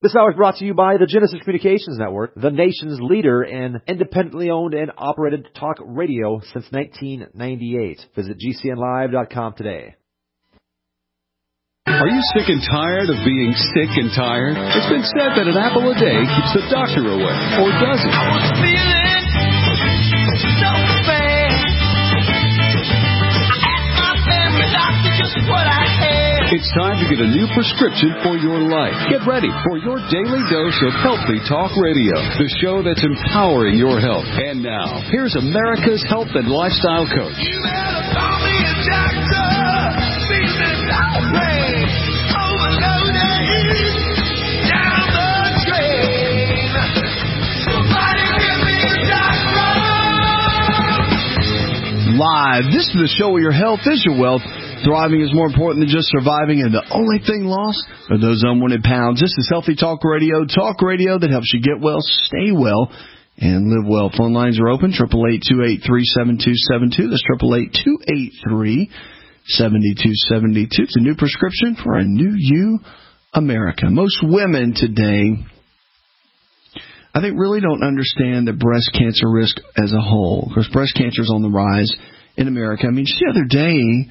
This hour is brought to you by the Genesis Communications Network, the nation's leader in independently owned and operated talk radio since 1998. Visit GCNlive.com today. Are you sick and tired of being sick and tired? It's been said that an apple a day keeps the doctor away, or does it? I was feeling so bad. I asked my family doctor just what I had. It's time to get a new prescription for your life. Get ready for your daily dose of Healthy Talk Radio, the show that's empowering your health. And now, here's America's health and lifestyle coach. You better call me a doctor. Feeling outraged. Live. This is the show where your health is your wealth. Thriving is more important than just surviving, and the only thing lost are those unwanted pounds. This is Healthy Talk Radio that helps you get well, stay well, and live well. Phone lines are open, 888-283-7272. That's 888-283-7272. It's a new prescription for a new you, America. Most women today, I think, really don't understand the breast cancer risk as a whole. Of course, breast cancer is on the rise in America. I mean, just the other day,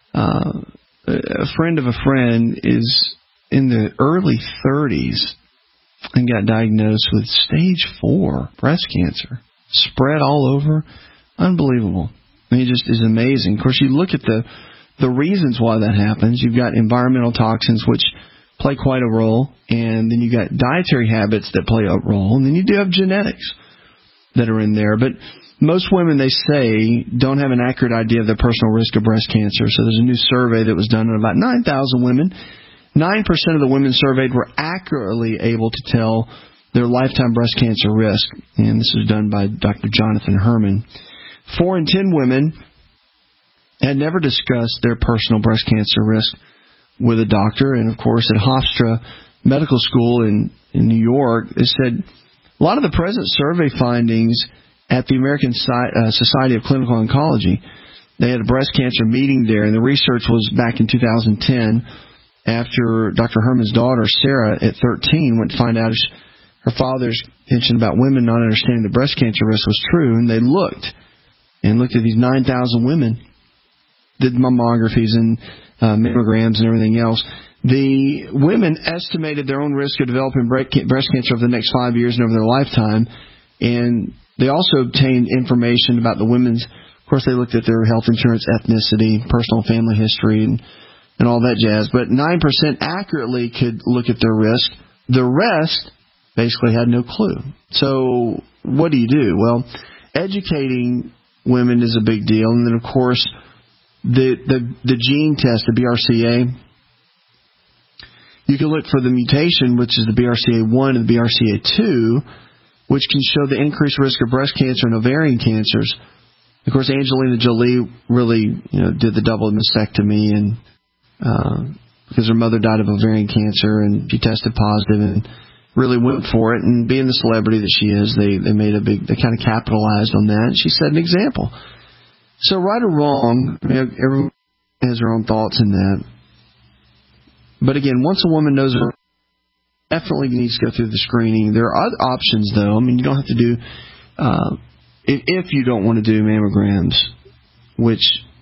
a friend of a friend is in the early 30s and got diagnosed with stage 4 breast cancer. Spread all over. Unbelievable. I mean, it just is amazing. Of course, you look at the reasons why that happens. You've got environmental toxins, which play quite a role, and then you got dietary habits that play a role, and then you do have genetics that are in there. But most women, they say, don't have an accurate idea of their personal risk of breast cancer. So there's a new survey that was done on about 9,000 women. 9% of the women surveyed were accurately able to tell their lifetime breast cancer risk, and this was done by Dr. Jonathan Herman. 4 in 10 women had never discussed their personal breast cancer risk with a doctor. And, of course, at Hofstra Medical School in New York, they said a lot of the present survey findings at the American Society of Clinical Oncology, they had a breast cancer meeting there, and the research was back in 2010 after Dr. Herman's daughter, Sarah, at 13, went to find out her father's mention about women not understanding the breast cancer risk was true, and they looked at these 9,000 women, did mammographies and mammograms and everything else. The women estimated their own risk of developing breast cancer over the next 5 years and over their lifetime, and they also obtained information about the women's. Of course, they looked at their health insurance, ethnicity, personal family history, and all that jazz. But 9% accurately could look at their risk. The rest basically had no clue. So what do you do? Well, educating women is a big deal. And then, of course, the gene test, the BRCA, you can look for the mutation, which is the BRCA1 and the BRCA2, which can show the increased risk of breast cancer and ovarian cancers. Of course, Angelina Jolie really, did the double mastectomy, and because her mother died of ovarian cancer, and she tested positive and really went for it. And being the celebrity that she is, they kind of capitalized on that. And she set an example. So right or wrong, everyone has her own thoughts in that. But again, once a woman knows her, definitely needs to go through the screening. There are other options, though. I mean, you don't have to do, if you don't want to do mammograms, which,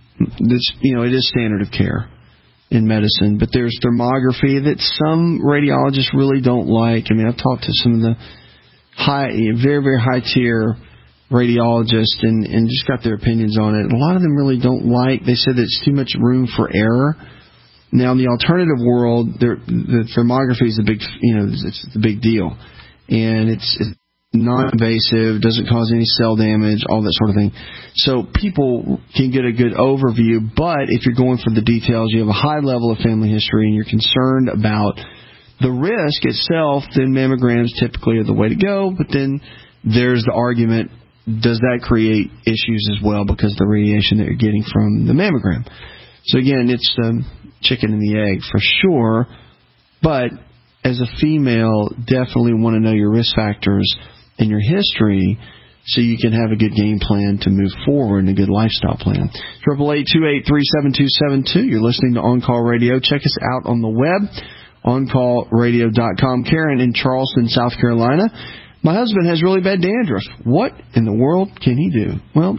it is standard of care in medicine. But there's thermography that some radiologists really don't like. I mean, I've talked to some of the very, very high-tier radiologists and just got their opinions on it. A lot of them really don't like. They said that it's too much room for error. Now, in the alternative world, the thermography is it's the big deal, and it's non-invasive, doesn't cause any cell damage, all that sort of thing. So people can get a good overview, but if you're going for the details, you have a high level of family history, and you're concerned about the risk itself, then mammograms typically are the way to go. But then there's the argument: does that create issues as well because of the radiation that you're getting from the mammogram? So again, it's chicken and the egg for sure, but as a female, definitely want to know your risk factors and your history so you can have a good game plan to move forward and a good lifestyle plan. 888-283-7272. You're listening to On Call Radio. Check us out on the web, OnCallRadio.com. Karen in Charleston, South Carolina. My husband has really bad dandruff. What in the world can he do? Well,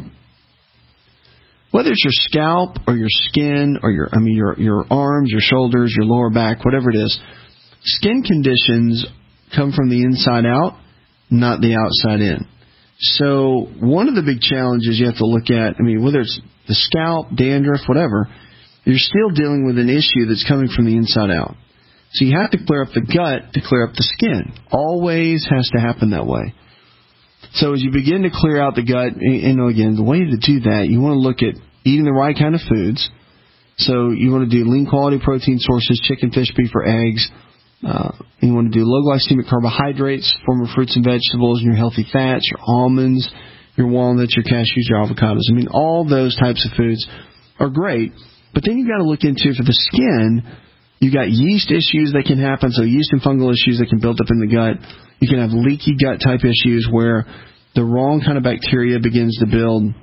whether it's your scalp or your skin or your arms, your shoulders, your lower back, whatever it is, skin conditions come from the inside out, not the outside in. So one of the big challenges you have to look at, whether it's the scalp, dandruff, whatever, you're still dealing with an issue that's coming from the inside out. So you have to clear up the gut to clear up the skin. Always has to happen that way. So as you begin to clear out the gut, again, the way to do that, you want to look at eating the right kind of foods. So you want to do lean quality protein sources, chicken, fish, beef, or eggs. You want to do low glycemic carbohydrates, form of fruits and vegetables, and your healthy fats, your almonds, your walnuts, your cashews, your avocados. All those types of foods are great. But then you've got to look into, for the skin, you've got yeast issues that can happen, so yeast and fungal issues that can build up in the gut. You can have leaky gut type issues where the wrong kind of bacteria begins to build.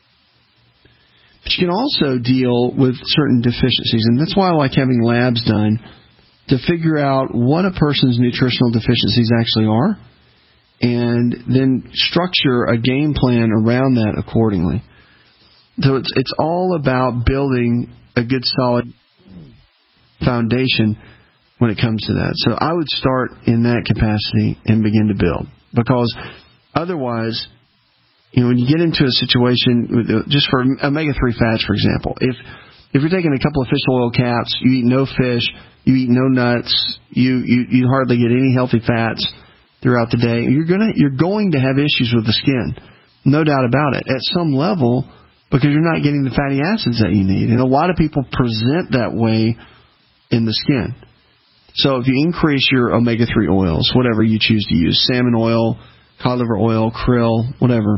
But you can also deal with certain deficiencies, and that's why I like having labs done to figure out what a person's nutritional deficiencies actually are, and then structure a game plan around that accordingly. So it's all about building a good, solid foundation when it comes to that. So I would start in that capacity and begin to build, because otherwise, when you get into a situation, just for omega-3 fats, for example, if you're taking a couple of fish oil caps, you eat no fish, you eat no nuts, you hardly get any healthy fats throughout the day, you're going to have issues with the skin, no doubt about it, at some level, because you're not getting the fatty acids that you need. And a lot of people present that way in the skin. So if you increase your omega-3 oils, whatever you choose to use, salmon oil, cod liver oil, krill, whatever,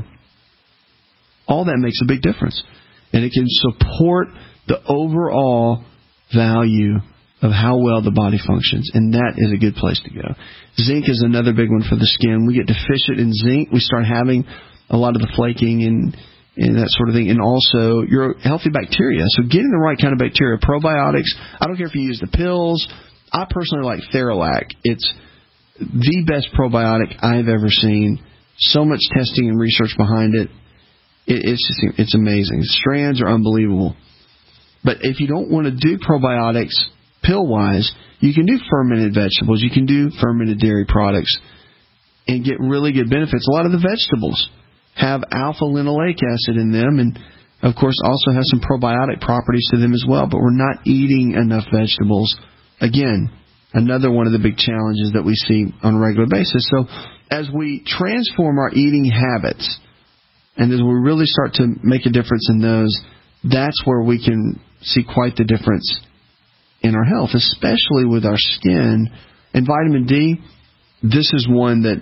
all that makes a big difference. And it can support the overall value of how well the body functions. And that is a good place to go. Zinc is another big one for the skin. We get deficient in zinc, we start having a lot of the flaking and that sort of thing. And also your healthy bacteria. So getting the right kind of bacteria, probiotics. I don't care if you use the pills. I personally like Theralac. It's the best probiotic I've ever seen. So much testing and research behind it. It's amazing. Strands are unbelievable. But if you don't want to do probiotics pill-wise, you can do fermented vegetables. You can do fermented dairy products and get really good benefits. A lot of the vegetables have alpha-linoleic acid in them, and of course also have some probiotic properties to them as well. But we're not eating enough vegetables. Again, another one of the big challenges that we see on a regular basis. So as we transform our eating habits, and as we really start to make a difference in those, that's where we can see quite the difference in our health, especially with our skin. And vitamin D, this is one that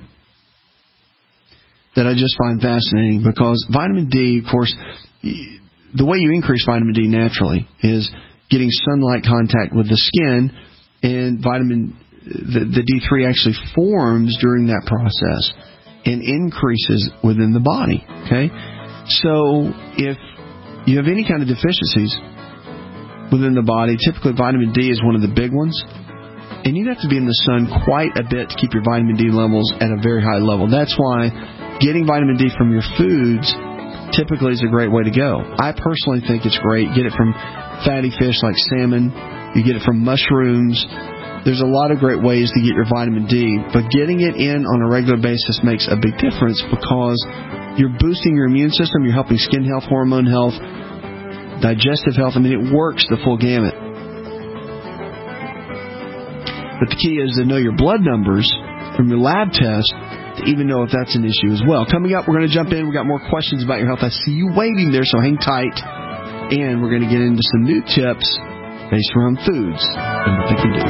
I just find fascinating, because vitamin D, of course, the way you increase vitamin D naturally is getting sunlight contact with the skin, and the D3 actually forms during that process and increases within the body. Okay? So if you have any kind of deficiencies within the body, typically vitamin D is one of the big ones. And you'd have to be in the sun quite a bit to keep your vitamin D levels at a very high level. That's why getting vitamin D from your foods typically is a great way to go. I personally think it's great. Get it from fatty fish like salmon. You get it from mushrooms. There's a lot of great ways to get your vitamin D, but getting it in on a regular basis makes a big difference, because you're boosting your immune system, you're helping skin health, hormone health, digestive health. It works the full gamut. But the key is to know your blood numbers from your lab test to even know if that's an issue as well. Coming up, we're going to jump in. We've got more questions about your health. I see you waiting there, so hang tight. And we're going to get into some new tips based around foods and what they can do.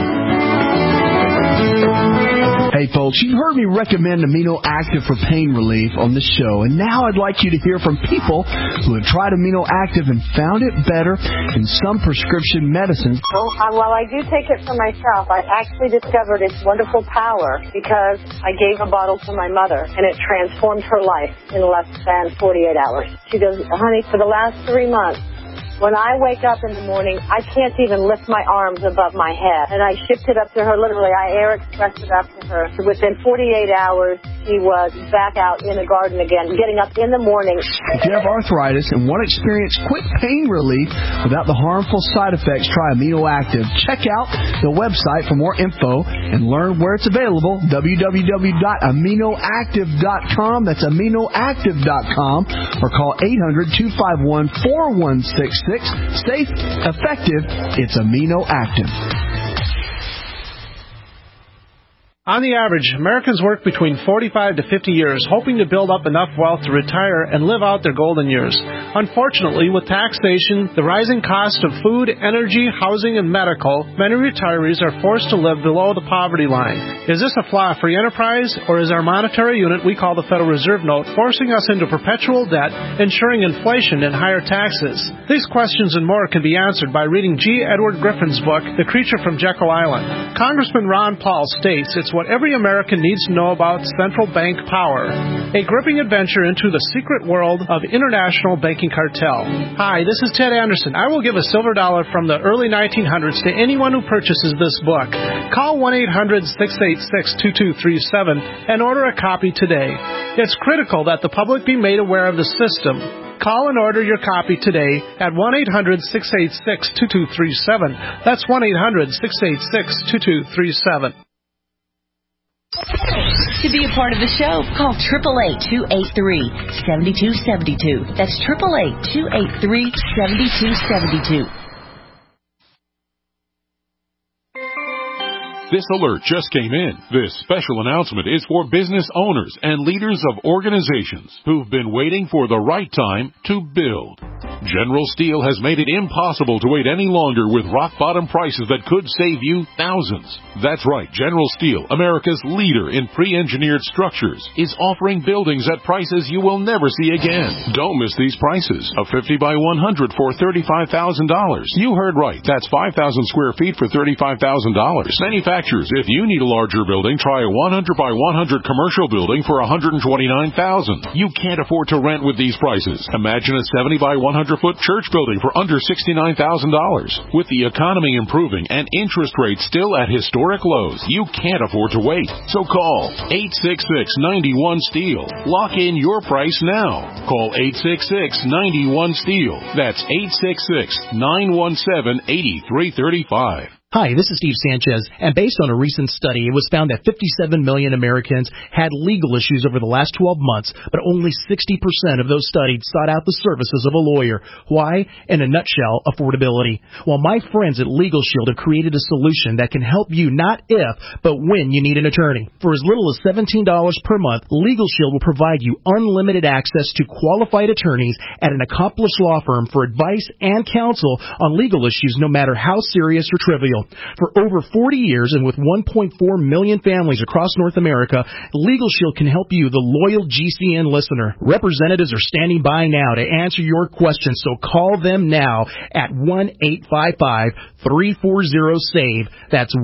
Hey folks, you've heard me recommend Amino Active for pain relief on this show, and now I'd like you to hear from people who have tried Amino Active and found it better than some prescription medicines. Well, I do take it for myself. I actually discovered its wonderful power because I gave a bottle to my mother, and it transformed her life in less than 48 hours. She goes, honey, for the last 3 months, When I wake up in the morning, I can't even lift my arms above my head. And I shipped it up to her, literally, I air expressed it up to her. Within 48 hours, she was back out in the garden again, getting up in the morning. If you have arthritis and want to experience quick pain relief without the harmful side effects, try Amino Active. Check out the website for more info and learn where it's available, www.aminoactive.com. That's aminoactive.com, or call 800-251-4166. Safe, effective, it's Amino Active. On the average, Americans work between 45 to 50 years, hoping to build up enough wealth to retire and live out their golden years. Unfortunately, with taxation, the rising cost of food, energy, housing, and medical, many retirees are forced to live below the poverty line. Is this a flaw of free enterprise, or is our monetary unit we call the Federal Reserve Note forcing us into perpetual debt, ensuring inflation and higher taxes? These questions and more can be answered by reading G. Edward Griffin's book, The Creature from Jekyll Island. Congressman Ron Paul states it's what every American needs to know about central bank power. A gripping adventure into the secret world of international banking cartel. Hi, this is Ted Anderson. I will give a silver dollar from the early 1900s to anyone who purchases this book. Call 1-800-686-2237 and order a copy today. It's critical that the public be made aware of the system. Call and order your copy today at 1-800-686-2237. That's 1-800-686-2237. To be a part of the show, call 888-283-7272. That's 888-283-7272. This alert just came in. This special announcement is for business owners and leaders of organizations who've been waiting for the right time to build. General Steel has made it impossible to wait any longer with rock-bottom prices that could save you thousands. That's right, General Steel, America's leader in pre-engineered structures, is offering buildings at prices you will never see again. Don't miss these prices. A 50 by 100 for $35,000. You heard right. That's 5,000 square feet for $35,000. Manufacturers, if you need a larger building, try a 100 by 100 commercial building for $129,000. You can't afford to rent with these prices. Imagine a 70 by 100-foot church building for under $69,000. With the economy improving and interest rates still at historic lows, you can't afford to wait. So call 866-91-STEEL. Lock in your price now. Call 866-91-STEEL. That's 866-917-8335. Hi, this is Steve Sanchez, and based on a recent study, it was found that 57 million Americans had legal issues over the last 12 months, but only 60% of those studied sought out the services of a lawyer. Why? In a nutshell, affordability. Well, my friends at Legal Shield have created a solution that can help you not if, but when you need an attorney. For as little as $17 per month, Legal Shield will provide you unlimited access to qualified attorneys at an accomplished law firm for advice and counsel on legal issues, no matter how serious or trivial. For over 40 years and with 1.4 million families across North America, Legal Shield can help you, the loyal GCN listener. Representatives are standing by now to answer your questions, so call them now at 1-855-340-SAVE. That's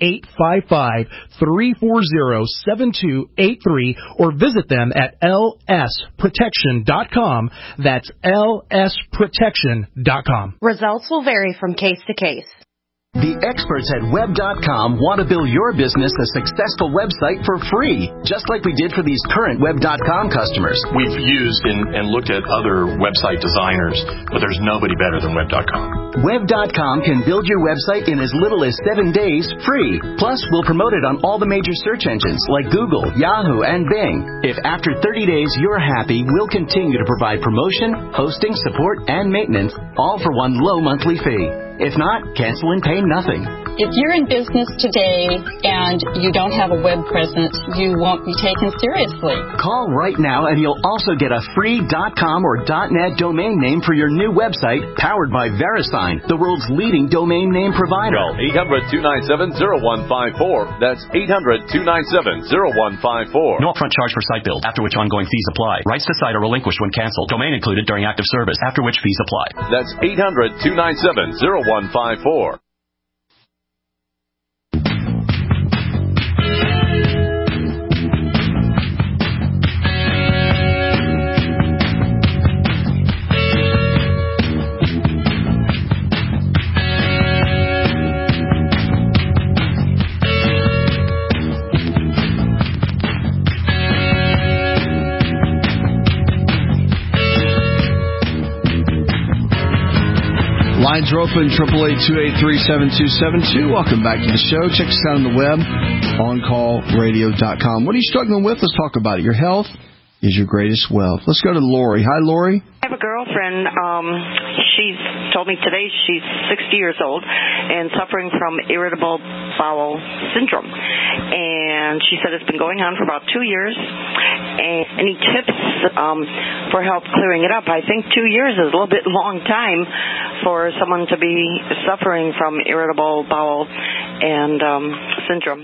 1-855-340-7283, or visit them at lsprotection.com. That's lsprotection.com. Results will vary from case to case. The experts at Web.com want to build your business a successful website for free, just like we did for these current Web.com customers. We've used and looked at other website designers, but there's nobody better than Web.com. Web.com can build your website in as little as 7 days free. Plus, we'll promote it on all the major search engines like Google, Yahoo, and Bing. If after 30 days you're happy, we'll continue to provide promotion, hosting, support, and maintenance, all for one low monthly fee. If not, cancel and pay nothing. If you're in business today and you don't have a web presence, you won't be taken seriously. Call right now and you'll also get a free .com or .net domain name for your new website, powered by VeriSign, the world's leading domain name provider. Call 800-297-0154. That's 800-297-0154. No upfront charge for site build, after which ongoing fees apply. Rights to site are relinquished when canceled. Domain included during active service, after which fees apply. That's 800-297-0154. Lines are open, 888-283-7272. Welcome back to the show. Check us out on the web, OnCallRadio.com. What are you struggling with? Let's talk about it. Your health is your greatest wealth. Let's go to Lori. Hi, Lori. I have a girlfriend. She's told me today she's 60 years old and suffering from irritable bowel syndrome. And she said it's been going on for about 2 years. And any tips for help clearing it up? I think 2 years is a little bit long time for someone to be suffering from irritable bowel and syndrome.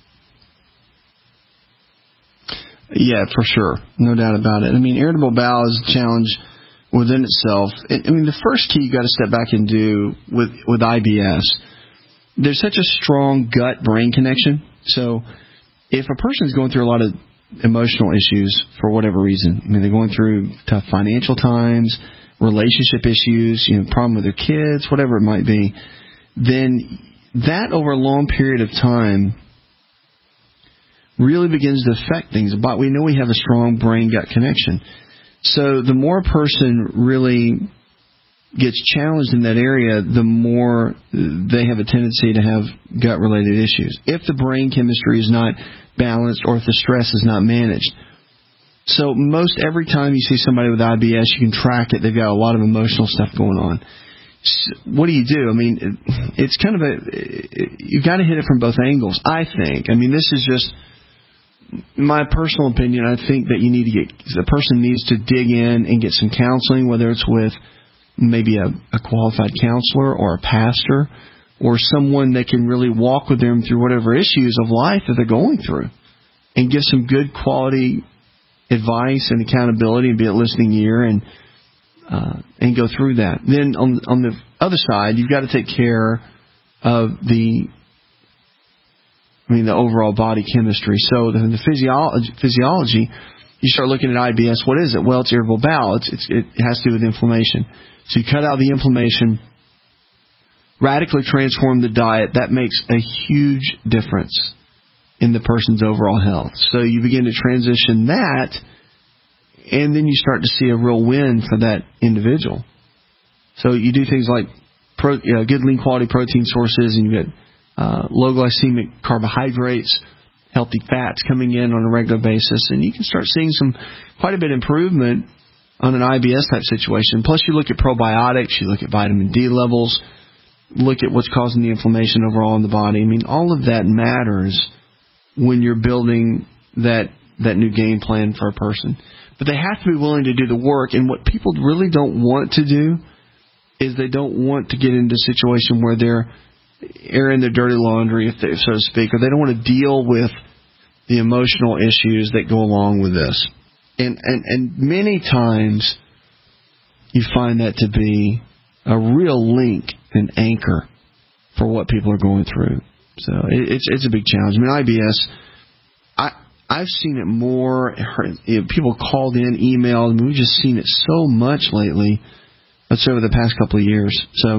Yeah, for sure. No doubt about it. I mean, irritable bowel is a challenge within itself. I mean, the first key you got to step back and do with IBS, there's such a strong gut-brain connection. So if a person's going through a lot of emotional issues for whatever reason, I mean, they're going through tough financial times, relationship issues, problem with their kids, whatever it might be, then that over a long period of time really begins to affect things. But we know we have a strong brain-gut connection. So the more a person really gets challenged in that area, the more they have a tendency to have gut-related issues. If the brain chemistry is not balanced or if the stress is not managed. So most every time you see somebody with IBS, you can track it. They've got a lot of emotional stuff going on. So what do you do? I mean, it's kind of you've got to hit it from both angles, I think. I mean, this is just my personal opinion. I think that the person needs to dig in and get some counseling, whether it's with maybe a qualified counselor or a pastor or someone that can really walk with them through whatever issues of life that they're going through and give some good quality advice and accountability and be a listening ear and go through that. Then on the other side, you've got to take care of the overall body chemistry. So the physiology, you start looking at IBS. What is it? Well, it's irritable bowel. It has to do with inflammation. So you cut out the inflammation, radically transform the diet. That makes a huge difference in the person's overall health. So you begin to transition that, and then you start to see a real win for that individual. So you do things like good lean quality protein sources, and you get low glycemic carbohydrates, healthy fats coming in on a regular basis, and you can start seeing quite a bit of improvement on an IBS type situation. Plus you look at probiotics, you look at vitamin D levels, look at what's causing the inflammation overall in the body. I mean, all of that matters when you're building that new game plan for a person. But they have to be willing to do the work, and what people really don't want to do is they don't want to get into a situation where they're airing their dirty laundry, so to speak, or they don't want to deal with the emotional issues that go along with this. And many times you find that to be a real link and anchor for what people are going through. So it's a big challenge. I mean, IBS, I've seen it more. People called in, emailed, and we've just seen it so much lately. That's over the past couple of years. So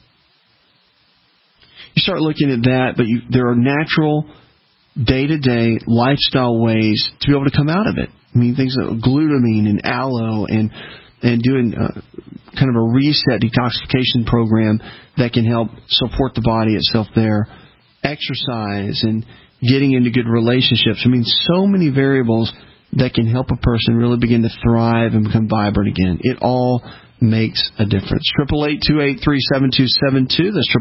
you start looking at that, but there are natural, day-to-day lifestyle ways to be able to come out of it. I mean, things like glutamine and aloe and doing kind of a reset detoxification program that can help support the body itself there. Exercise and getting into good relationships. I mean, so many variables that can help a person really begin to thrive and become vibrant again. It all makes a difference. 888-283-7272. That's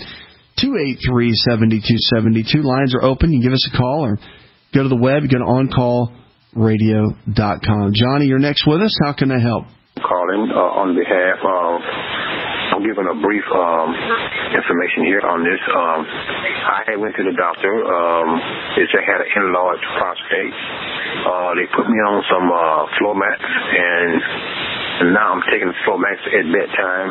888-283-7272. Lines are open. You can give us a call or go to the web. You go to OnCallRadio.com. Johnny, you're next with us. How can I help? Calling on behalf of, I'm giving a brief information here on this. I went to the doctor. They had an enlarged prostate. They put me on some Flomax, and now I'm taking Flomax at bedtime.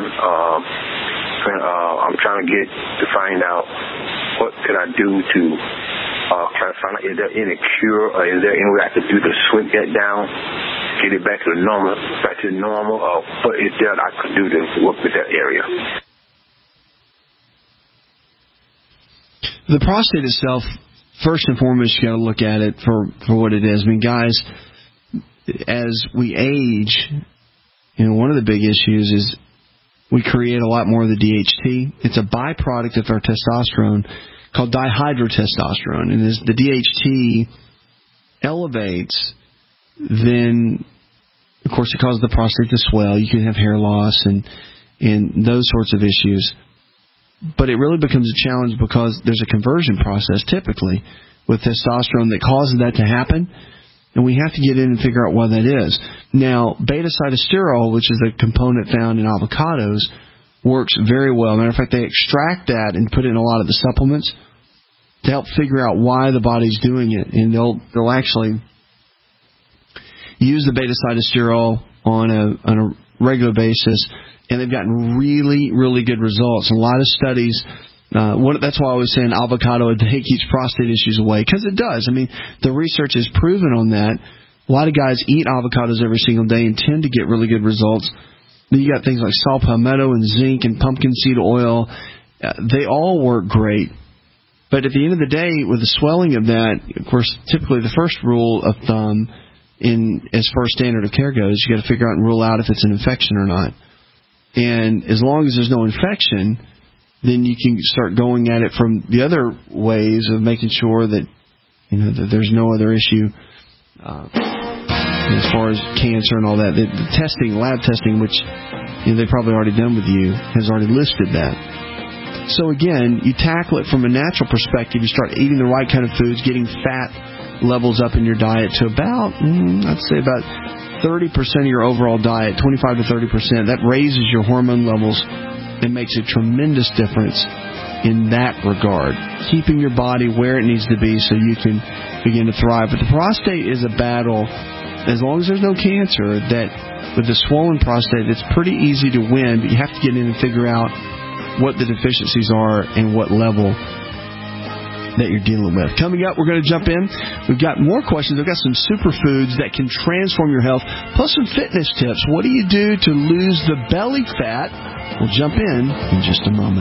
I'm trying to find out what could I do to try to find out, is there any cure, or is there any way I could do to shrink that down, get it back to normal, or what is there I could do to work with that area? The prostate itself, first and foremost, you got to look at it for what it is. I mean, guys, as we age, one of the big issues is we create a lot more of the DHT. It's a byproduct of our testosterone called dihydrotestosterone. And as the DHT elevates, then, of course, it causes the prostate to swell. You can have hair loss and those sorts of issues. But it really becomes a challenge because there's a conversion process typically with testosterone that causes that to happen. And we have to get in and figure out why that is. Now, beta-cytosterol, which is a component found in avocados, works very well. Matter of fact, they extract that and put it in a lot of the supplements to help figure out why the body's doing it. And they'll actually use the beta-cytosterol on a regular basis, and they've gotten really, really good results. And a lot of studies. That's why I was saying avocado a day keeps prostate issues away, because it does. I mean, the research has proven on that. A lot of guys eat avocados every single day and tend to get really good results. Then you got things like saw palmetto and zinc and pumpkin seed oil. They all work great. But at the end of the day, with the swelling of that, of course, typically the first rule of thumb as far as standard of care goes, you got to figure out and rule out if it's an infection or not. And as long as there's no infection, then you can start going at it from the other ways of making sure that that there's no other issue as far as cancer and all that. The testing, lab testing, which they've probably already done with you, has already listed that. So again, you tackle it from a natural perspective. You start eating the right kind of foods, getting fat levels up in your diet to about, I'd say about 30% of your overall diet, 25 to 30%. That raises your hormone levels. It makes a tremendous difference in that regard, keeping your body where it needs to be so you can begin to thrive. But the prostate is a battle. As long as there's no cancer, that with the swollen prostate, it's pretty easy to win, but you have to get in and figure out what the deficiencies are and what level that you're dealing with. Coming up, we're going to jump in. We've got more questions. We've got some superfoods that can transform your health, plus some fitness tips. What do you do to lose the belly fat? We'll jump in just a moment.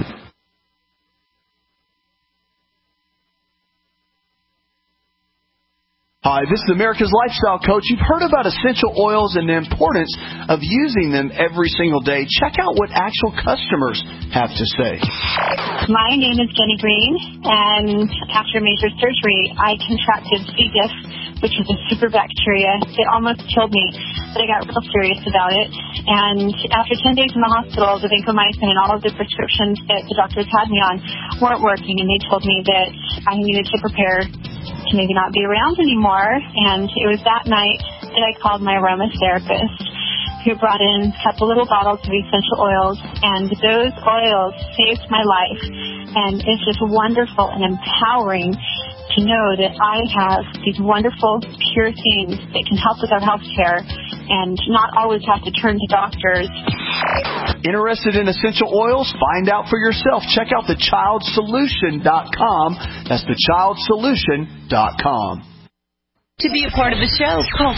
Hi, this is America's Lifestyle Coach. You've heard about essential oils and the importance of using them every single day. Check out what actual customers have to say. My name is Jenny Green, and after major surgery, I contracted C. diff, which was a super bacteria. It almost killed me, but I got real serious about it. And after 10 days in the hospital, the vancomycin and all of the prescriptions that the doctors had me on weren't working, and they told me that I needed to prepare to maybe not be around anymore. And it was that night that I called my aromatherapist, who brought in a couple little bottles of essential oils, and those oils saved my life. And it's just wonderful and empowering to know that I have these wonderful, pure things that can help with our health care and not always have to turn to doctors. Interested in essential oils? Find out for yourself. Check out thechildsolution.com. That's thechildsolution.com. To be a part of the show, call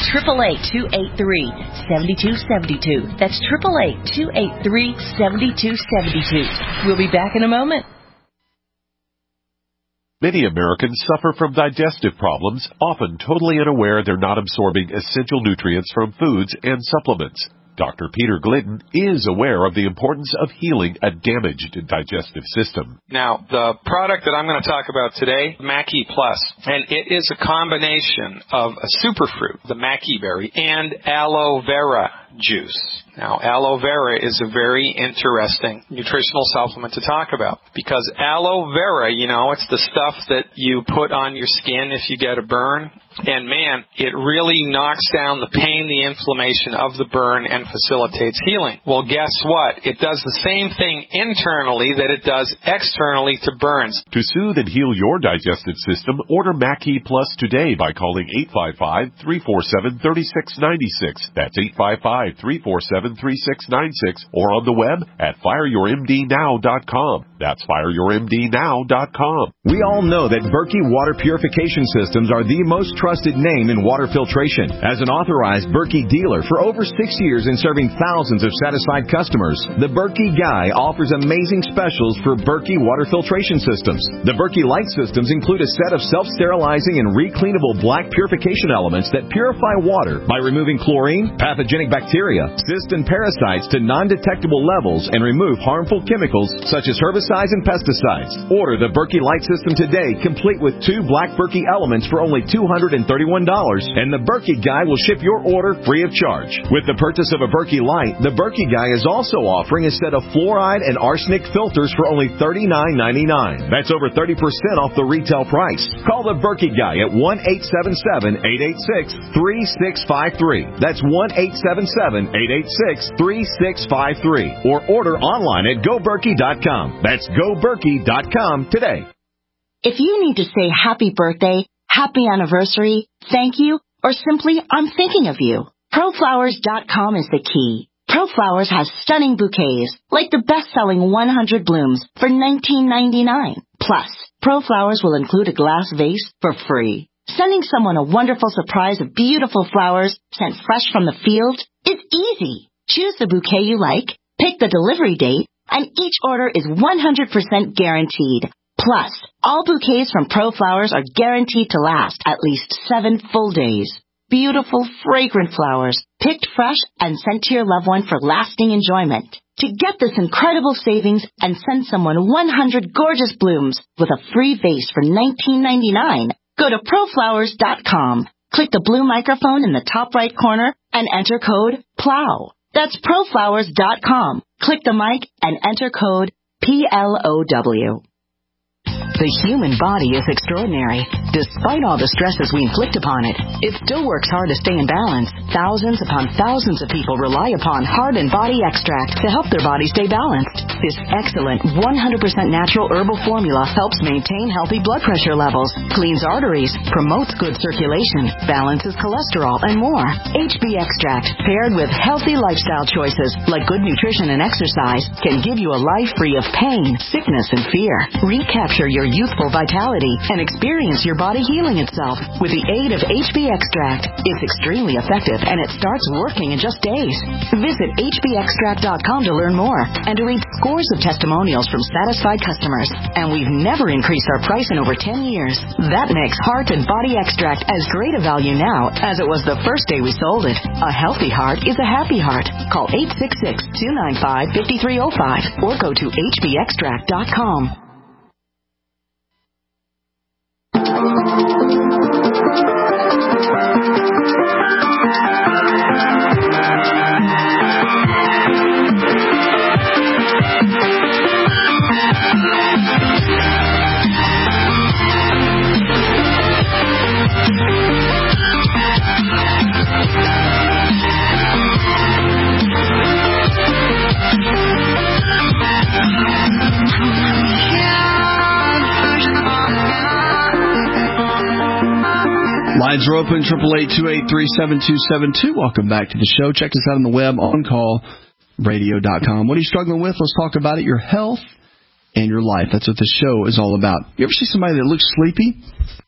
888-283-7272. That's 888-283-7272. We'll be back in a moment. Many Americans suffer from digestive problems, often totally unaware they're not absorbing essential nutrients from foods and supplements. Dr. Peter Glidden is aware of the importance of healing a damaged digestive system. Now, the product that I'm going to talk about today, Mackey Plus, and it is a combination of a superfruit, the Mackey berry, and aloe vera juice. Now, aloe vera is a very interesting nutritional supplement to talk about because aloe vera, it's the stuff that you put on your skin if you get a burn. And man, it really knocks down the pain, the inflammation of the burn and facilitates healing. Well, guess what? It does the same thing internally that it does externally to burns. To soothe and heal your digestive system, order Mackey Plus today by calling 855-347-3696. That's 855-347-3696 or on the web at fireyourmdnow.com. That's fireyourmdnow.com. We all know that Berkey Water Purification Systems are the most trusted name in water filtration. As an authorized Berkey dealer for over 6 years and serving thousands of satisfied customers, the Berkey Guy offers amazing specials for Berkey water filtration systems. The Berkey Light systems include a set of self-sterilizing and recleanable black purification elements that purify water by removing chlorine, pathogenic bacteria, bacteria, cysts, and parasites to non-detectable levels and remove harmful chemicals such as herbicides and pesticides. Order the Berkey Light System today, complete with 2 Black Berkey elements for only $231, and the Berkey Guy will ship your order free of charge. With the purchase of a Berkey Light, the Berkey Guy is also offering a set of fluoride and arsenic filters for only $39.99. That's over 30% off the retail price. Call the Berkey Guy at 1-877-886-3653. That's 1-877-886-3653. Or order online at GoBerkey.com. That's GoBerkey.com today. If you need to say happy birthday, happy anniversary, thank you, or simply I'm thinking of you, ProFlowers.com is the key. ProFlowers has stunning bouquets, like the best-selling 100 blooms for $19.99. Plus, ProFlowers will include a glass vase for free. Sending someone a wonderful surprise of beautiful flowers sent fresh from the field is easy. Choose the bouquet you like, pick the delivery date, and each order is 100% guaranteed. Plus, all bouquets from ProFlowers are guaranteed to last at least 7 full days. Beautiful, fragrant flowers, picked fresh and sent to your loved one for lasting enjoyment. To get this incredible savings and send someone 100 gorgeous blooms with a free vase for $19.99, go to ProFlowers.com. Click the blue microphone in the top right corner and enter code PLOW. That's ProFlowers.com. Click the mic and enter code PLOW. The human body is extraordinary. Despite all the stresses we inflict upon it, it still works hard to stay in balance. Thousands upon thousands of people rely upon Heart and Body Extract to help their body stay balanced. This excellent 100% natural herbal formula helps maintain healthy blood pressure levels, cleans arteries, promotes good circulation, balances cholesterol, and more. HB Extract, paired with healthy lifestyle choices like good nutrition and exercise, can give you a life free of pain, sickness, and fear. Recapture your youthful vitality and experience your body healing itself with the aid of HB Extract. It's extremely effective and it starts working in just days. Visit hbextract.com to learn more and to read scores of testimonials from satisfied customers. And we've never increased our price in over 10 years. That makes Heart and Body Extract as great a value now as it was the first day we sold it. A healthy heart is a happy heart. Call 866-295-5305 or go to hbextract.com. Lines are open, 888-283-7272. Welcome back to the show. Check us out on the web, OnCallRadio.com. What are you struggling with? Let's talk about it. Your health and your life. That's what the show is all about. You ever see somebody that looks sleepy?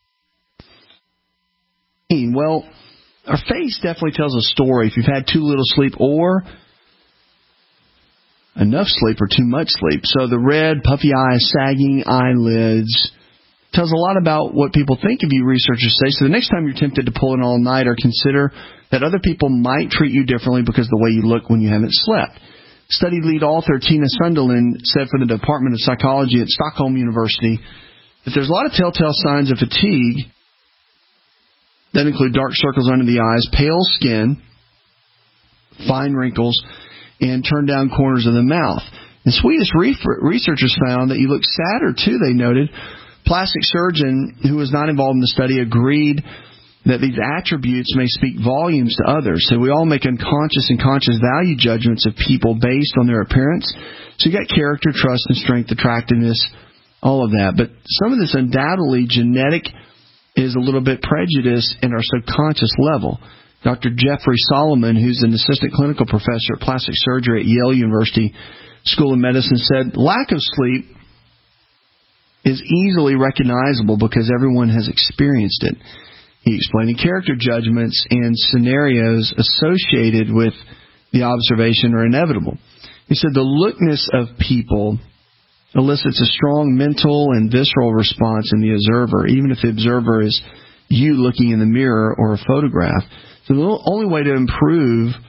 Well, our face definitely tells a story. If you've had too little sleep or enough sleep or too much sleep. So the red, puffy eyes, sagging eyelids tells a lot about what people think of you, researchers say. So the next time you're tempted to pull an all-nighter, consider that other people might treat you differently because of the way you look when you haven't slept. Study lead author Tina Sunderland said for the Department of Psychology at Stockholm University that there's a lot of telltale signs of fatigue that include dark circles under the eyes, pale skin, fine wrinkles, and turned-down corners of the mouth. And Swedish researchers found that you look sadder, too, they noted. Plastic surgeon who was not involved in the study agreed that these attributes may speak volumes to others. So we all make unconscious and conscious value judgments of people based on their appearance. So you got character, trust, and strength, attractiveness, all of that. But some of this undoubtedly genetic is a little bit prejudice in our subconscious level. Dr. Jeffrey Solomon, who's an assistant clinical professor at plastic surgery at Yale University School of Medicine, said lack of sleep is easily recognizable because everyone has experienced it. He explained character judgments and scenarios associated with the observation are inevitable. He said the lookness of people elicits a strong mental and visceral response in the observer, even if the observer is you looking in the mirror or a photograph. So the only way to improve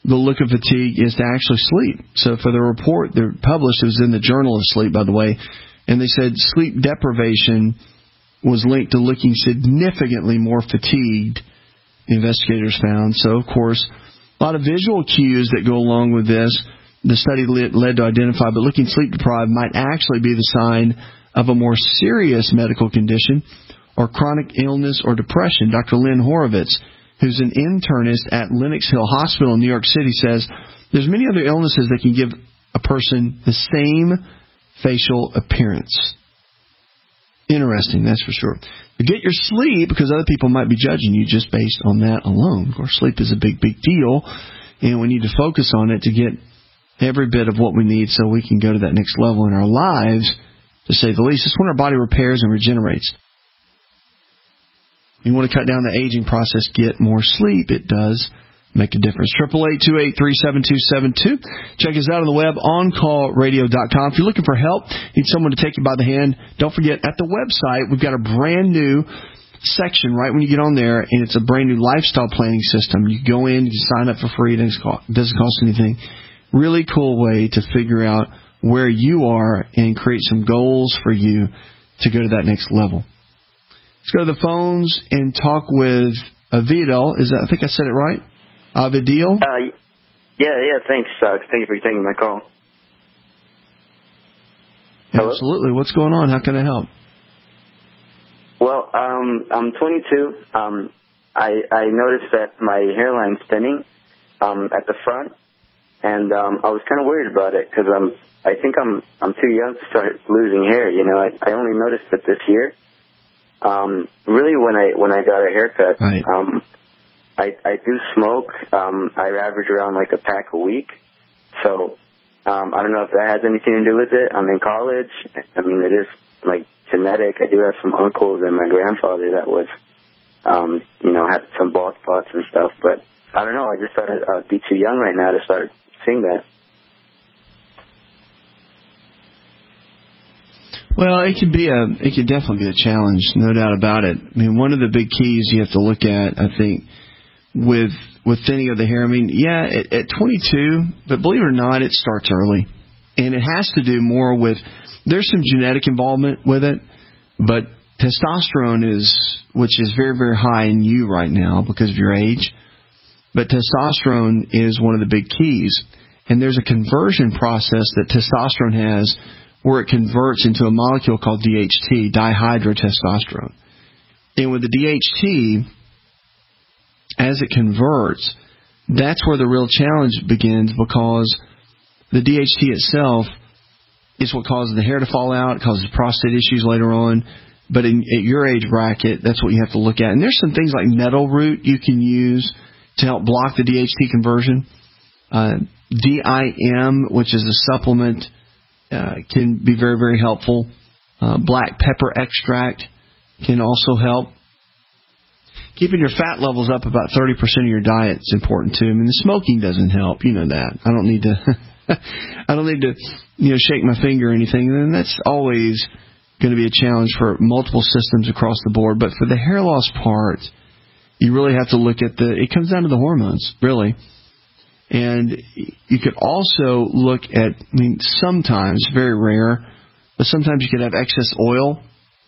the look of fatigue is to actually sleep. So for the report they published, it was in the Journal of Sleep, by the way, and they said sleep deprivation was linked to looking significantly more fatigued, the investigators found. So, of course, a lot of visual cues that go along with this. The study led to identify, but looking sleep deprived might actually be the sign of a more serious medical condition or chronic illness or depression. Dr. Lynn Horowitz, who's an internist at Lenox Hill Hospital in New York City, says there's many other illnesses that can give a person the same facial appearance. Interesting, that's for sure. But get your sleep, because other people might be judging you just based on that alone. Of course, sleep is a big, big deal, and we need to focus on it to get every bit of what we need so we can go to that next level in our lives, to say the least. It's when our body repairs and regenerates. You want to cut down the aging process, get more sleep. It does make a difference. 888-283-7272. Check us out on the web, oncallradio.com. If you're looking for help, need someone to take you by the hand, don't forget, at the website, we've got a brand new section right when you get on there, and it's a brand new lifestyle planning system. You go in, you sign up for free, it doesn't cost anything. Really cool way to figure out where you are and create some goals for you to go to that next level. Let's go to the phones and talk with Avidel. I think I said it right? Avidel? Yeah, thanks. Thank you for taking my call. Hello? Absolutely. What's going on? How can I help? Well, I'm 22. I noticed that my hairline's thinning at the front, and I was kind of worried about it because I think I'm too young to start losing hair. You know, I only noticed it this year. Really, when I got a haircut, right. I do smoke. I average around like a pack a week. So I don't know if that has anything to do with it. I'm in college. I mean, it is like genetic. I do have some uncles and my grandfather that was, had some bald spots and stuff. But I don't know. I just thought I'd be too young right now to start seeing that. Well, it could definitely be a challenge, no doubt about it. I mean, one of the big keys you have to look at, I think, with thinning of the hair, I mean, yeah, at 22, but believe it or not, it starts early. And it has to do more with, there's some genetic involvement with it, but testosterone which is very, very high in you right now because of your age, but testosterone is one of the big keys. And there's a conversion process that testosterone has where it converts into a molecule called DHT, dihydrotestosterone. And with the DHT, as it converts, that's where the real challenge begins, because the DHT itself is what causes the hair to fall out. It causes prostate issues later on. But at your age bracket, that's what you have to look at. And there's some things like nettle root you can use to help block the DHT conversion. DIM, which is a supplement, can be very, very helpful. Black pepper extract can also help. Keeping your fat levels up about 30% of your diet is important too. I mean, the smoking doesn't help. You know that. I don't need to shake my finger or anything. And that's always going to be a challenge for multiple systems across the board. But for the hair loss part, you really have to look at it comes down to the hormones, really. And you could also look at, sometimes, very rare, but sometimes you could have excess oil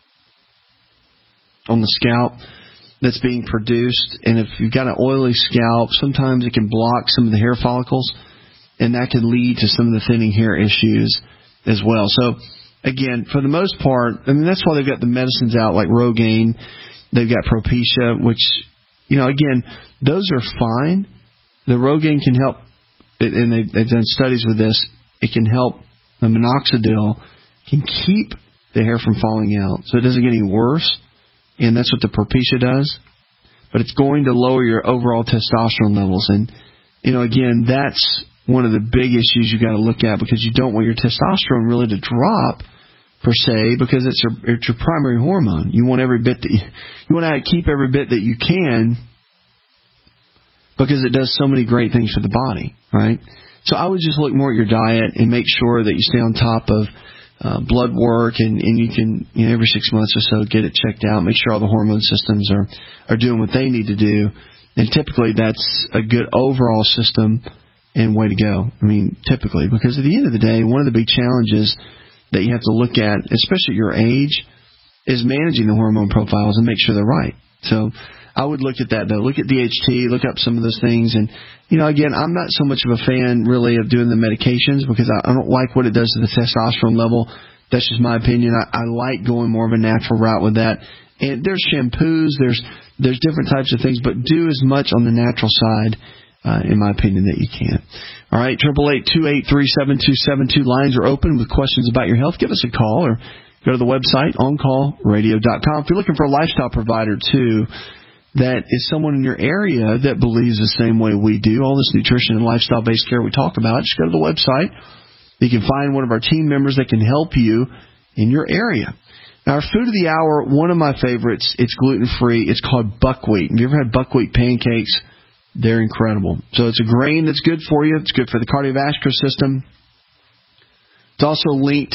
on the scalp that's being produced. And if you've got an oily scalp, sometimes it can block some of the hair follicles, and that can lead to some of the thinning hair issues as well. So, again, for the most part, that's why they've got the medicines out like Rogaine. They've got Propecia, which, again, those are fine. The Rogaine can help, and they've done studies with this. It can help. The minoxidil can keep the hair from falling out, so it doesn't get any worse. And that's what the Propecia does. But it's going to lower your overall testosterone levels. And, again, that's one of the big issues you got to look at, because you don't want your testosterone really to drop, per se, because it's your primary hormone. You want every bit you want to keep every bit that you can, because it does so many great things for the body, right? So I would just look more at your diet and make sure that you stay on top of blood work, and you can, every 6 months or so, get it checked out, make sure all the hormone systems are doing what they need to do. And typically that's a good overall system and way to go. I mean, typically, because at the end of the day, one of the big challenges that you have to look at, especially at your age, is managing the hormone profiles and make sure they're right. So I would look at that, though. Look at DHT, look up some of those things. And, again, I'm not so much of a fan, really, of doing the medications because I don't like what it does to the testosterone level. That's just my opinion. I like going more of a natural route with that. And there's shampoos, there's different types of things, but do as much on the natural side, in my opinion, that you can. All right, 888-283-7272. Lines are open with questions about your health. Give us a call or go to the website, oncallradio.com. If you're looking for a lifestyle provider, too, that is someone in your area that believes the same way we do, all this nutrition and lifestyle-based care we talk about, just go to the website. You can find one of our team members that can help you in your area. Now, our food of the hour, one of my favorites, it's gluten-free. It's called buckwheat. Have you ever had buckwheat pancakes? They're incredible. So it's a grain that's good for you. It's good for the cardiovascular system. It's also linked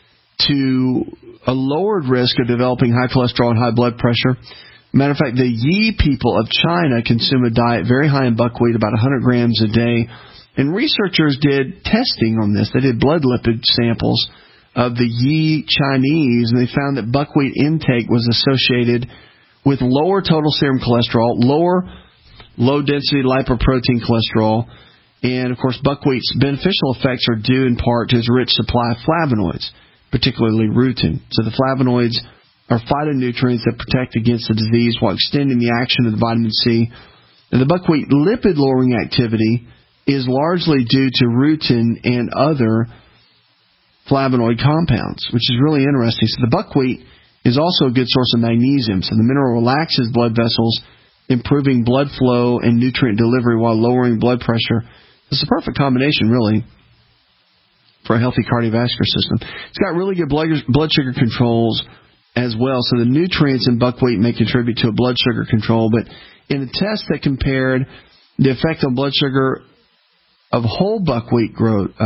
to a lowered risk of developing high cholesterol and high blood pressure. Matter of fact, the Yi people of China consume a diet very high in buckwheat, about 100 grams a day. And researchers did testing on this. They did blood lipid samples of the Yi Chinese, and they found that buckwheat intake was associated with lower total serum cholesterol, lower low-density lipoprotein cholesterol, and, of course, buckwheat's beneficial effects are due in part to its rich supply of flavonoids, particularly rutin. So the flavonoids are phytonutrients that protect against the disease while extending the action of the vitamin C. And the buckwheat lipid-lowering activity is largely due to rutin and other flavonoid compounds, which is really interesting. So the buckwheat is also a good source of magnesium. So the mineral relaxes blood vessels, improving blood flow and nutrient delivery while lowering blood pressure. It's a perfect combination, really, for a healthy cardiovascular system. It's got really good blood sugar controls as well. So the nutrients in buckwheat may contribute to a blood sugar control. But in a test that compared the effect on blood sugar of whole buckwheat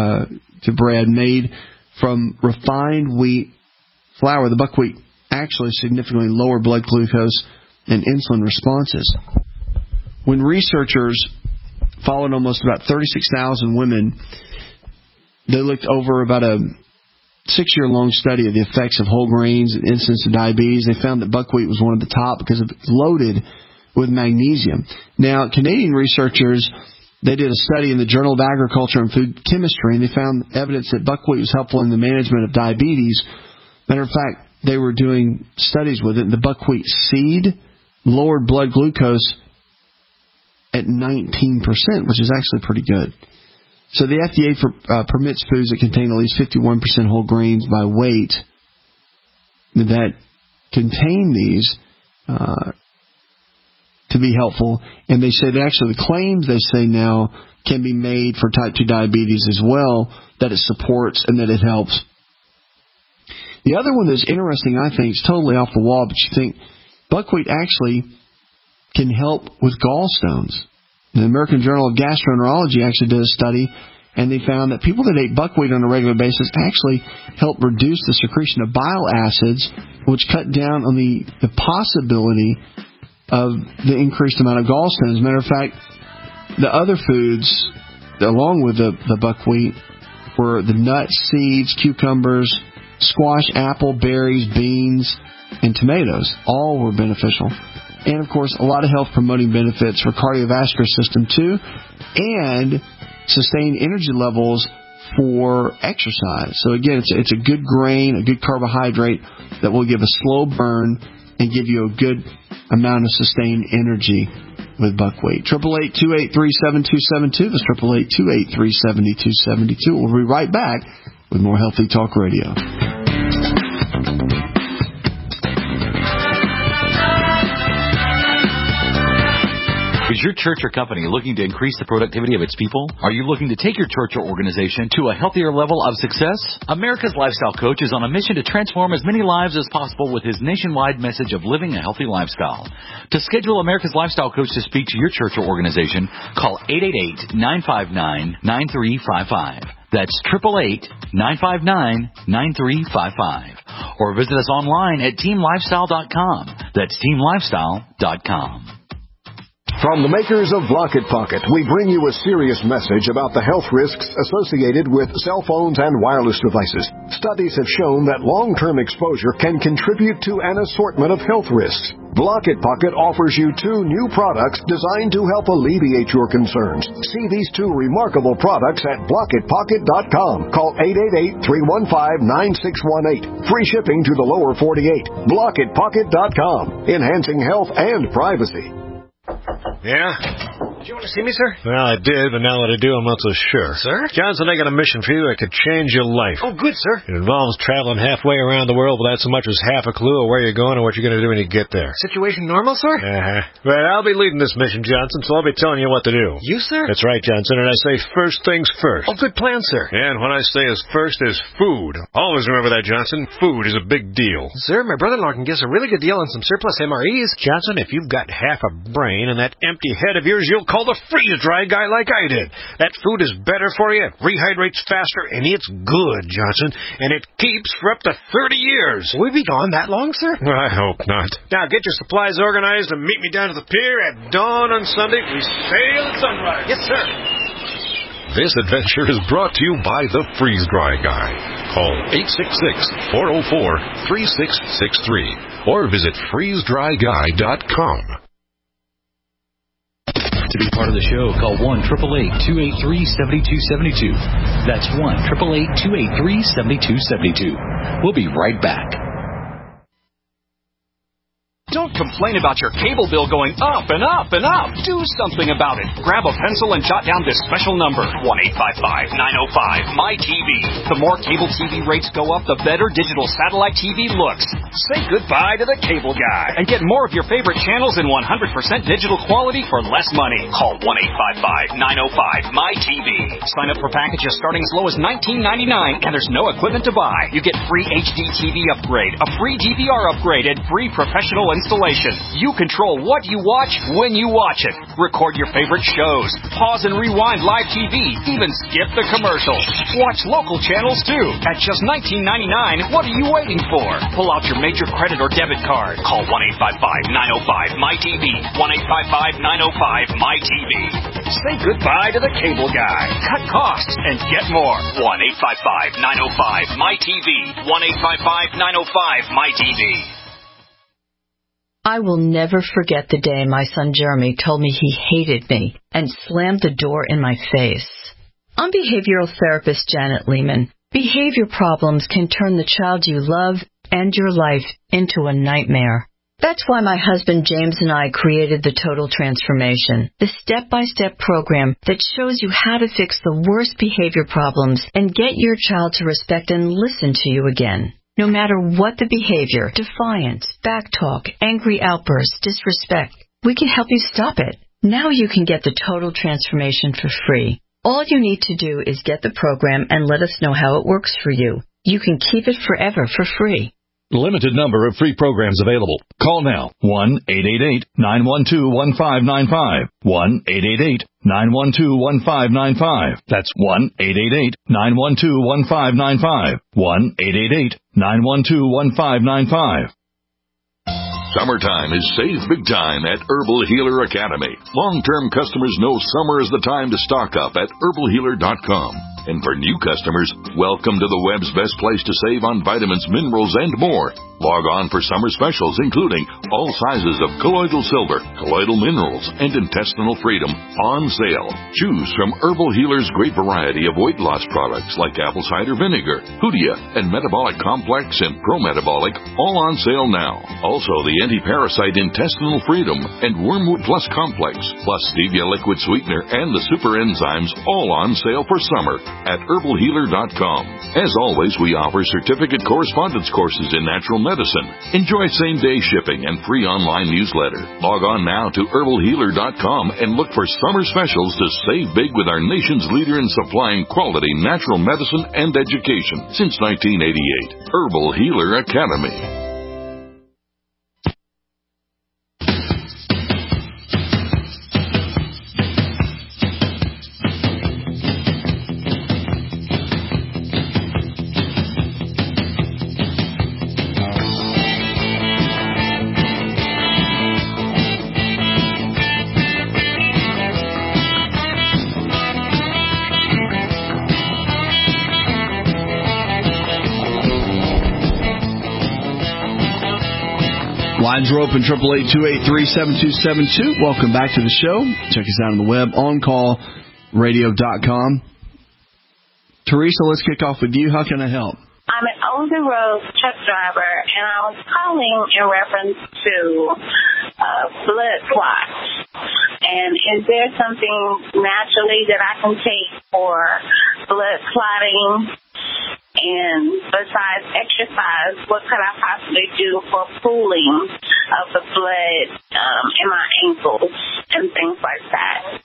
to bread made from refined wheat flour, the buckwheat actually significantly lowered blood glucose and insulin responses. When researchers followed almost about 36,000 women, they looked over about a 6-year-long study of the effects of whole grains and incidence of diabetes. They found that buckwheat was one of the top because it's loaded with magnesium. Now, Canadian researchers, they did a study in the Journal of Agriculture and Food Chemistry, and they found evidence that buckwheat was helpful in the management of diabetes. Matter of fact, they were doing studies with it. The buckwheat seed lowered blood glucose at 19%, which is actually pretty good. So the FDA permits foods that contain at least 51% whole grains by weight that contain these to be helpful. And they say that actually the claims they say now can be made for type 2 diabetes as well, that it supports and that it helps. The other one that's interesting, I think, is totally off the wall, but you think buckwheat actually can help with gallstones. The American Journal of Gastroenterology actually did a study, and they found that people that ate buckwheat on a regular basis actually helped reduce the secretion of bile acids, which cut down on the possibility of the increased amount of gallstones. As a matter of fact, the other foods, along with the buckwheat, were the nuts, seeds, cucumbers, squash, apple, berries, beans, and tomatoes. All were beneficial. And, of course, a lot of health-promoting benefits for cardiovascular system, too, and sustained energy levels for exercise. So, again, it's a good grain, a good carbohydrate that will give a slow burn and give you a good amount of sustained energy with buckwheat. 888-283-7272. That's 888-283-7272. We'll be right back with more Healthy Talk Radio. Is your church or company looking to increase the productivity of its people? Are you looking to take your church or organization to a healthier level of success? America's Lifestyle Coach is on a mission to transform as many lives as possible with his nationwide message of living a healthy lifestyle. To schedule America's Lifestyle Coach to speak to your church or organization, call 888-959-9355. That's 888-959-9355. Or visit us online at teamlifestyle.com. That's teamlifestyle.com. From the makers of Blocket Pocket, we bring you a serious message about the health risks associated with cell phones and wireless devices. Studies have shown that long-term exposure can contribute to an assortment of health risks. Blocket Pocket offers you 2 new products designed to help alleviate your concerns. See these 2 remarkable products at BlocketPocket.com. Call 888-315-9618. Free shipping to the lower 48. BlocketPocket.com. Enhancing health and privacy. Yeah? Did you want to see me, sir? Well, I did, but now that I do, I'm not so sure. Sir? Johnson, I got a mission for you that could change your life. Oh, good, sir. It involves traveling halfway around the world without so much as half a clue of where you're going or what you're going to do when you get there. Situation normal, sir? Uh-huh. But I'll be leading this mission, Johnson, so I'll be telling you what to do. You, sir? That's right, Johnson, and I say first things first. Oh, good plan, sir. And what I say is first is food. Always remember that, Johnson. Food is a big deal. Sir, my brother-in-law can get us a really good deal on some surplus MREs. Johnson, if you've got half a brain and that empty head of yours, you'll call the freeze-dry guy like I did. That food is better for you, it rehydrates faster, and it's good, Johnson, and it keeps for up to 30 years. Will we be gone that long, sir? I hope not. Now, get your supplies organized and meet me down to the pier at dawn on Sunday. We sail at sunrise. Yes, sir. This adventure is brought to you by the Freeze Dry Guy. Call 866-404-3663 or visit freezedryguy.com. To be part of the show, call 1-888-283-7272. That's 1-888-283-7272. We'll be right back. Don't complain about your cable bill going up and up and up. Do something about it. Grab a pencil and jot down this special number, 1-855-905-MY-TV. The more cable TV rates go up, the better digital satellite TV looks. Say goodbye to the cable guy and get more of your favorite channels in 100% digital quality for less money. Call 1-855-905-MY-TV. Sign up for packages starting as low as $19.99, and there's no equipment to buy. You get free HD TV upgrade, a free DVR upgrade, and free professional installation. You control what you watch when you watch it. Record your favorite shows. Pause and rewind live TV. Even skip the commercials. Watch local channels too. At just $19.99, what are you waiting for? Pull out your major credit or debit card. Call 1-855-905-MY-TV. 1-855-905-MY-TV. Say goodbye to the cable guy. Cut costs and get more. 1-855-905-MY-TV. 1-855-905-MY-TV. I will never forget the day my son Jeremy told me he hated me and slammed the door in my face. I'm behavioral therapist Janet Lehman. Behavior problems can turn the child you love and your life into a nightmare. That's why my husband James and I created the Total Transformation, the step-by-step program that shows you how to fix the worst behavior problems and get your child to respect and listen to you again. No matter what the behavior, defiance, backtalk, angry outbursts, disrespect, we can help you stop it. Now you can get the Total Transformation for free. All you need to do is get the program and let us know how it works for you. You can keep it forever for free. Limited number of free programs available. Call now. 1-888-912-1595. 1-888-912-1595. That's 1-888-912-1595. 1-888-912-1595. Summertime is save big time at Herbal Healer Academy. Long-term customers know summer is the time to stock up at herbalhealer.com. And for new customers, welcome to the web's best place to save on vitamins, minerals, and more. Log on for summer specials, including all sizes of colloidal silver, colloidal minerals, and intestinal freedom on sale. Choose from Herbal Healer's great variety of weight loss products like apple cider vinegar, Hoodia, and Metabolic Complex and Pro-Metabolic, all on sale now. Also, the anti-parasite intestinal freedom and Wormwood Plus Complex, plus Stevia liquid sweetener and the super enzymes, all on sale for summer at herbalhealer.com. As always, we offer certificate correspondence courses in natural medicine. Enjoy same-day shipping and free online newsletter. Log on now to herbalhealer.com and look for summer specials to save big with our nation's leader in supplying quality natural medicine and education since 1988. Herbal Healer Academy. Lines are open, 888-283-7272. Welcome back to the show. Check us out on the web, oncallradio.com. Teresa, let's kick off with you. How can I help? I'm an over-the-road truck driver, and I was calling in reference to blood clots. And is there something naturally that I can take for blood clotting? And besides exercise, what could I possibly do for pooling of the blood in my ankles and things like that?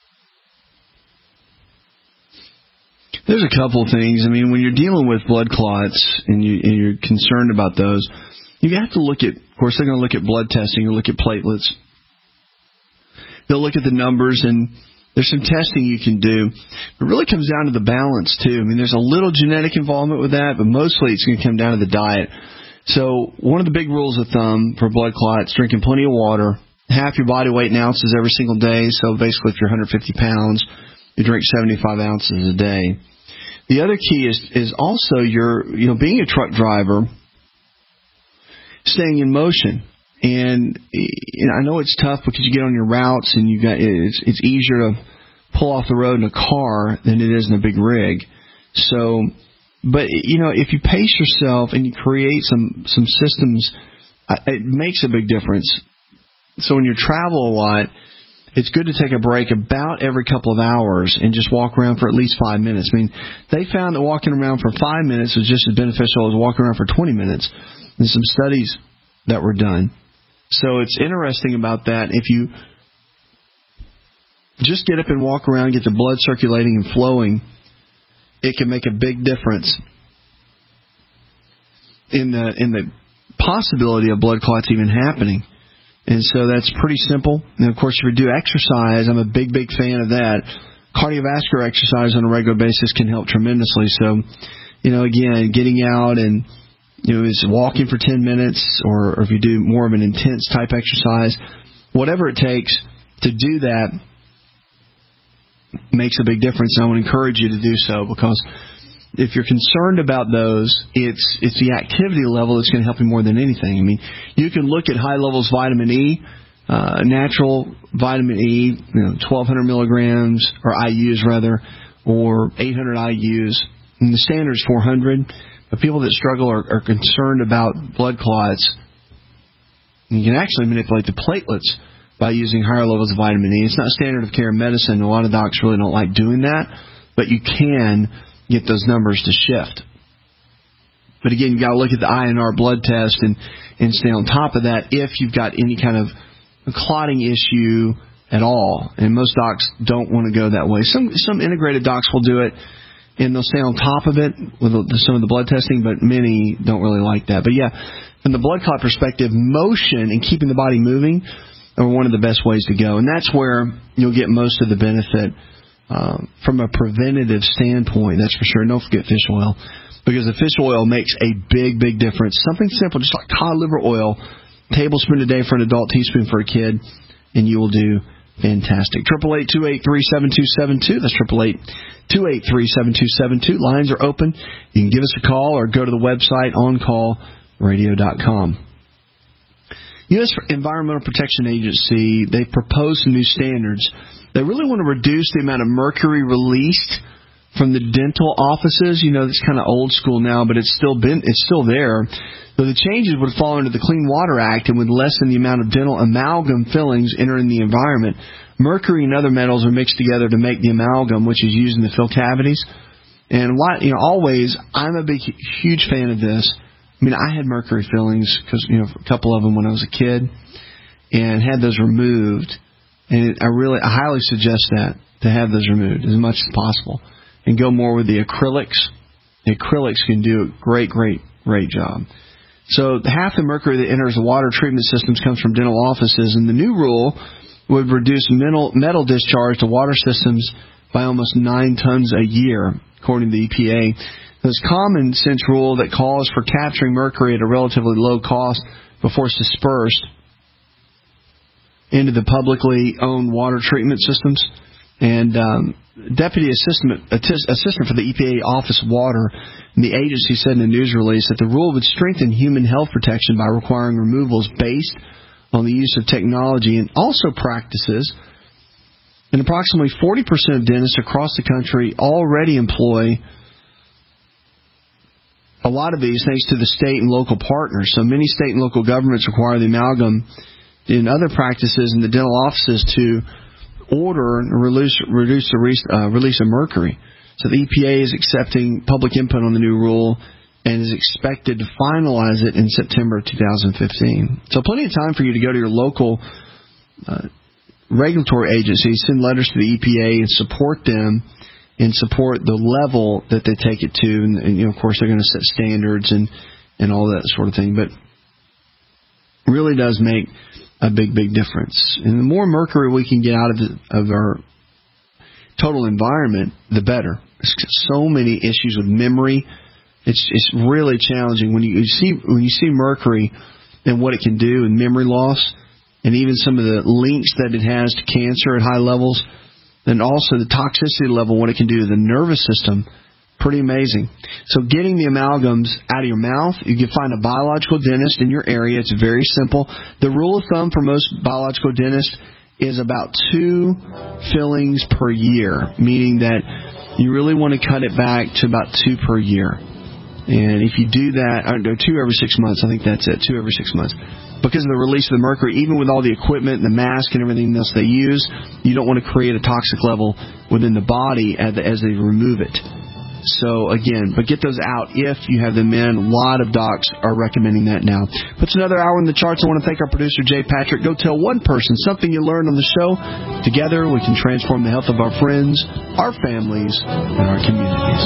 There's a couple of things. I mean, when you're dealing with blood clots and you're concerned about those, you have to look at, of course, they're going to look at blood testing or look at platelets. They'll look at the numbers, and there's some testing you can do. It really comes down to the balance, too. I mean, there's a little genetic involvement with that, but mostly it's going to come down to the diet. So one of the big rules of thumb for blood clots, drinking plenty of water, half your body weight in ounces every single day. So basically, if you're 150 pounds, you drink 75 ounces a day. The other key is also being a truck driver, staying in motion. And I know it's tough because you get on your routes and it's easier to pull off the road in a car than it is in a big rig. So, but if you pace yourself and you create some systems, it makes a big difference. So when you travel a lot, it's good to take a break about every couple of hours and just walk around for at least 5 minutes. I mean, they found that walking around for 5 minutes was just as beneficial as walking around for 20 minutes. There's some studies that were done. So it's interesting about that. If you just get up and walk around, get the blood circulating and flowing, it can make a big difference in the possibility of blood clots even happening. And so that's pretty simple. And, of course, if you do exercise, I'm a big, big fan of that. Cardiovascular exercise on a regular basis can help tremendously. So, again, getting out and, is walking for 10 minutes or if you do more of an intense type exercise, whatever it takes to do that makes a big difference. And I would encourage you to do so because if you're concerned about those, it's the activity level that's going to help you more than anything. I mean, you can look at high levels of vitamin E, natural vitamin E, 1,200 milligrams, or IUs rather, or 800 IUs. And the standard is 400. But people that struggle are concerned about blood clots. You can actually manipulate the platelets by using higher levels of vitamin E. It's not standard of care medicine. A lot of docs really don't like doing that, but you can get those numbers to shift. But again, you've got to look at the INR blood test and stay on top of that if you've got any kind of clotting issue at all. And most docs don't want to go that way. Some integrated docs will do it, and they'll stay on top of it with some of the blood testing, but many don't really like that. But yeah, from the blood clot perspective, motion and keeping the body moving are one of the best ways to go. And that's where you'll get most of the benefit from a preventative standpoint, that's for sure. Don't forget fish oil, because the fish oil makes a big, big difference. Something simple, just like cod liver oil, tablespoon a day for an adult, teaspoon for a kid, and you will do fantastic. 888-283-7272. That's 888-283-7272. Lines are open. You can give us a call or go to the website, oncallradio.com. U.S. Environmental Protection Agency, they proposed some new standards. They really want to reduce the amount of mercury released from the dental offices. It's kind of old school now, but it's still there. So the changes would fall under the Clean Water Act and would lessen the amount of dental amalgam fillings entering the environment. Mercury and other metals are mixed together to make the amalgam, which is used in the fill cavities. And always, I'm a big, huge fan of this. I mean, I had mercury fillings because a couple of them when I was a kid, and had those removed. And I highly suggest that to have those removed as much as possible, and go more with the acrylics. The acrylics can do a great, great, great job. So half the mercury that enters the water treatment systems comes from dental offices, and the new rule would reduce metal discharge to water systems by almost 9 tons a year, according to the EPA. This common sense rule that calls for capturing mercury at a relatively low cost before it's dispersed into the publicly owned water treatment systems And Deputy Assistant for the EPA Office of Water and the agency said in a news release that the rule would strengthen human health protection by requiring removals based on the use of technology and also practices. And approximately 40% of dentists across the country already employ a lot of these thanks to the state and local partners. So many state and local governments require the amalgam in other practices in the dental offices to order and reduce the release of mercury. So the EPA is accepting public input on the new rule and is expected to finalize it in September 2015. So plenty of time for you to go to your local regulatory agencies, send letters to the EPA and support them and support the level that they take it to. And of course, they're going to set standards and all that sort of thing. But it really does make a big, big difference. And the more mercury we can get out of our total environment, the better. There's so many issues with memory. It's really challenging when you see mercury and what it can do in memory loss, and even some of the links that it has to cancer at high levels, and also the toxicity level, what it can do to the nervous system. Pretty amazing. So getting the amalgams out of your mouth, you can find a biological dentist in your area. It's very simple. The rule of thumb for most biological dentists is about 2 fillings per year, meaning that you really want to cut it back to about 2 per year. And if you do that, 2 every 6 months, I think that's it, 2 every 6 months. Because of the release of the mercury, even with all the equipment and the mask and everything else they use, you don't want to create a toxic level within the body as they remove it. So, again, but get those out if you have them in. A lot of docs are recommending that now. Puts another hour in the charts. I want to thank our producer, Jay Patrick. Go tell one person something you learned on the show. Together, we can transform the health of our friends, our families, and our communities.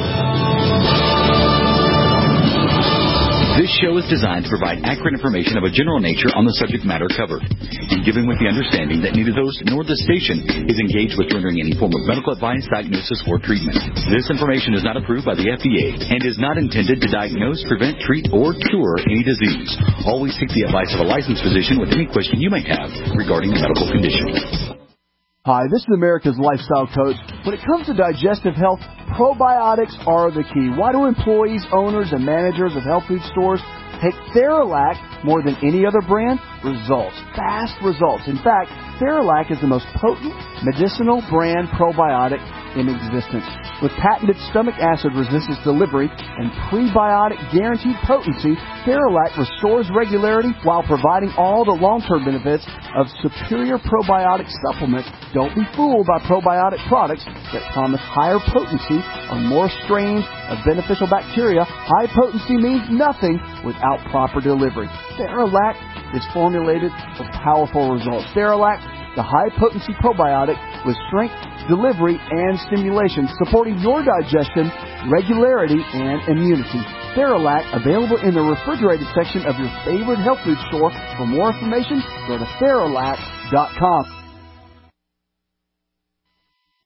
This show is designed to provide accurate information of a general nature on the subject matter covered, and given with the understanding that neither host nor the station is engaged with rendering any form of medical advice, diagnosis, or treatment. This information is not approved by the FDA and is not intended to diagnose, prevent, treat, or cure any disease. Always seek the advice of a licensed physician with any question you may have regarding a medical condition. Hi, this is America's Lifestyle Coach. When it comes to digestive health, probiotics are the key. Why do employees, owners, and managers of health food stores take Theralac more than any other brand? Results. Fast results. In fact, Theralac is the most potent medicinal brand probiotic in existence. With patented stomach acid resistance delivery and prebiotic guaranteed potency, Theralac restores regularity while providing all the long-term benefits of superior probiotic supplements. Don't be fooled by probiotic products that promise higher potency on more strains of beneficial bacteria. High potency means nothing without proper delivery. Theralac is formulated for powerful results. Theralac, the high-potency probiotic with strength, delivery, and stimulation, supporting your digestion, regularity, and immunity. Theralac, available in the refrigerated section of your favorite health food store. For more information, go to Theralac.com.